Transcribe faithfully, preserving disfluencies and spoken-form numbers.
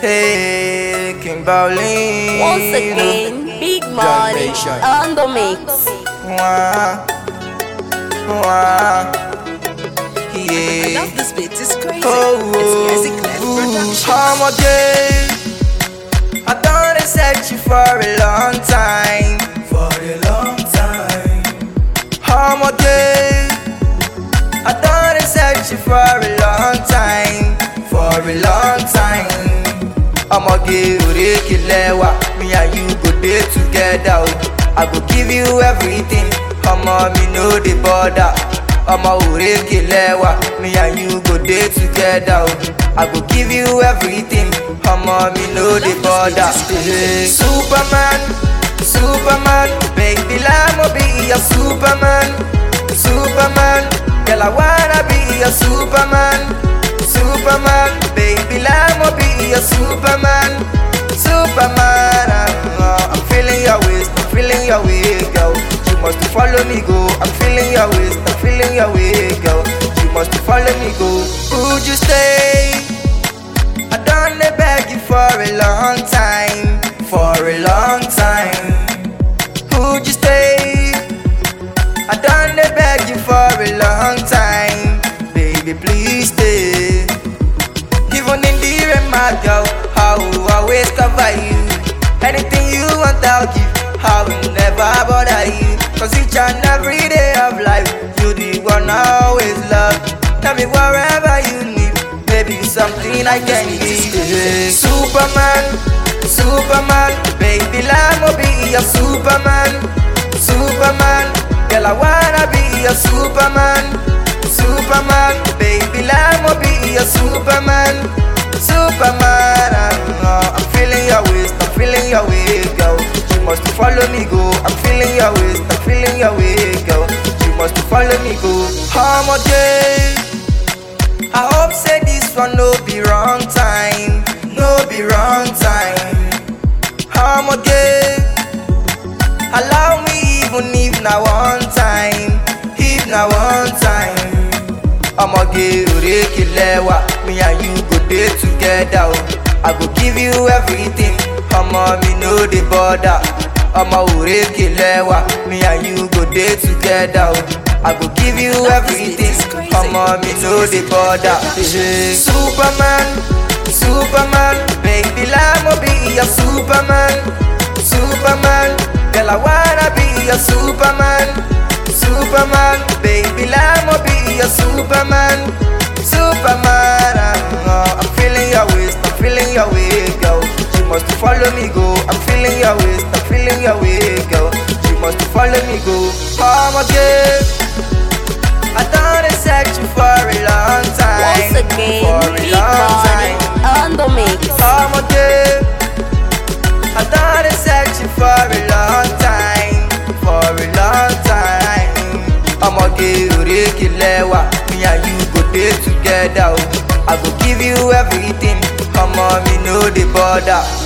Hey, Kimberly. Once again, big money on the mix. Wah, wah, yeah. I love this beat, it's crazy. Oh, It's Music Left Productions. I'm a day. I done search you for a long time. For a long time. I'm a day. I done search you for a long time. For a long time. I'm a gay Urekilewa. Me and you go there together. I go give you everything. I'm a me know the border. I'm a Urekilewa. Me and you go there together. I go give you everything. I'm a me know the border. Superman, Superman, baby, I'ma be a Superman, Superman. Girl, I wanna be a Superman, Superman, baby, I'ma be a Superman, Superman. uh, I'm feeling your waist, I'm feeling your way, girl. You must follow me, go. I'm feeling your waist, I'm feeling your way, girl. You must follow me, go. Would you stay? I done they beg you for a long time, for a long time. Would you stay? I done they beg you for a long time, baby, please stay. Even in the rain, my girl, I will always cover you. Anything you want, I'll give. I will never bother you. Cause each and every day of life, you the one I always love. Tell me wherever you need, baby, something I can give. Superman, Superman, baby, I'ma be a Superman, Superman. Girl, I wanna be a Superman, Superman, baby, I'ma be a Superman, Superman. uh, I'm feeling your waist, I'm feeling your way, girl. You must follow me, go. I'm feeling your waist, I'm feeling your way, girl. You must follow me, go. I'm a day. I hope say this one no be wrong time, no be wrong time. I'm a day. Allow me even if na one time, if na one time. I'm a gay Urekilewa. Me and you go there together. I go give you everything. I'm a me know the border. I'm a Urekilewa. Me and you go there together. I go give you everything. I'm a me know the border. Superman, Superman, baby, I'ma be a Superman, Superman. Girl, I wanna be a Superman, Superman, baby, I'ma be a Superman, Superman. uh, I'm feeling your waist, I'm feeling your way, girl. You must follow me, go. I'm feeling your waist, I'm feeling your way, girl. You must follow me, go. I'm a girl. I done search you for a long time. Once again, for a big long money time. on the mix. I'm a girl. I done search you for a long time, for a long time. I'm a girl, Urekilewa. Me and you go there together. I go give you everything. Come on, me know the border.